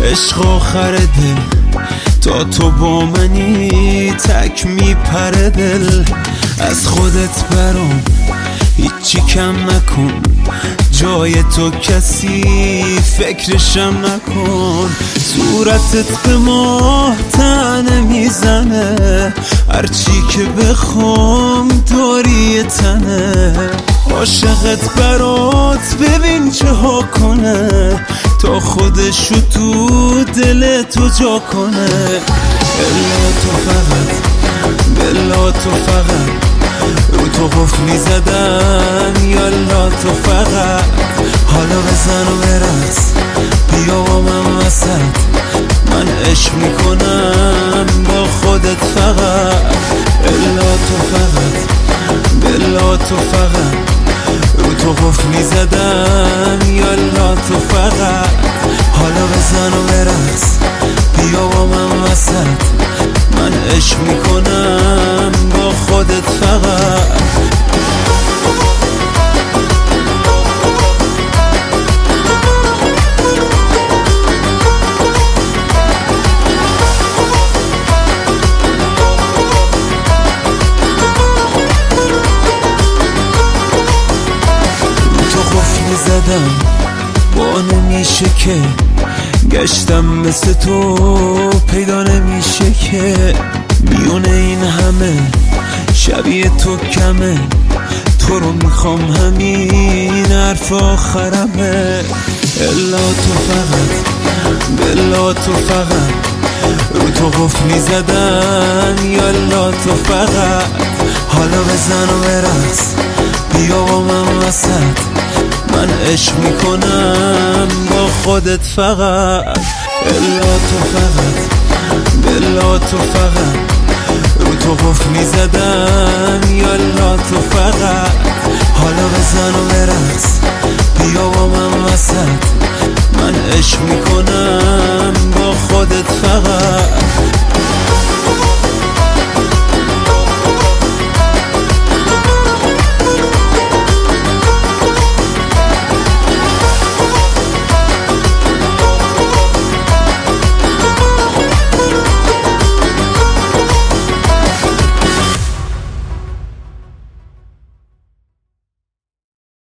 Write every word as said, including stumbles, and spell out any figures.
عشق آخر دل تا تو با منی تک میپره دل. از خودت برام هیچی کم نکن، جای تو کسی فکرشم نکن. صورتت به ماه تنه میزنه، هرچی که بخوام داری تنه. عاشقت برات ببین چه ها کنه، تا خودشو تو دل تو جا کنه. الا تو فقط، بلا تو فقط رو تو قفلی زدن. یالا تو فقط حالا بزن و برس، بیا با من وسط، من عشق میکنم با خودت فقط. الا تو فقط، بلا تو فقط رو تو قفلی زدن. یالا تو فقط حالا بزن و برس، بیا با من وسط، من عشق میکنم با خودت فقط. زدم با نمیشه که گشتم مثل تو، پیدا نمیشه که میونه این همه شبیه تو کمه. تو رو میخوام همین حرف آخرمه. الا تو فقط، بلا تو فقط رو تو قفلی زدن. یالا تو فقط حالا بزن و برس، بیا با من وسط، من عشق میکنم با خودت فقط. الا تو فقط، بلا تو فقط رو تو قفلی زدن. یالا تو فقط حالا بزن و برس، بیا با من وسط، من عشق میکنم با خودت فقط.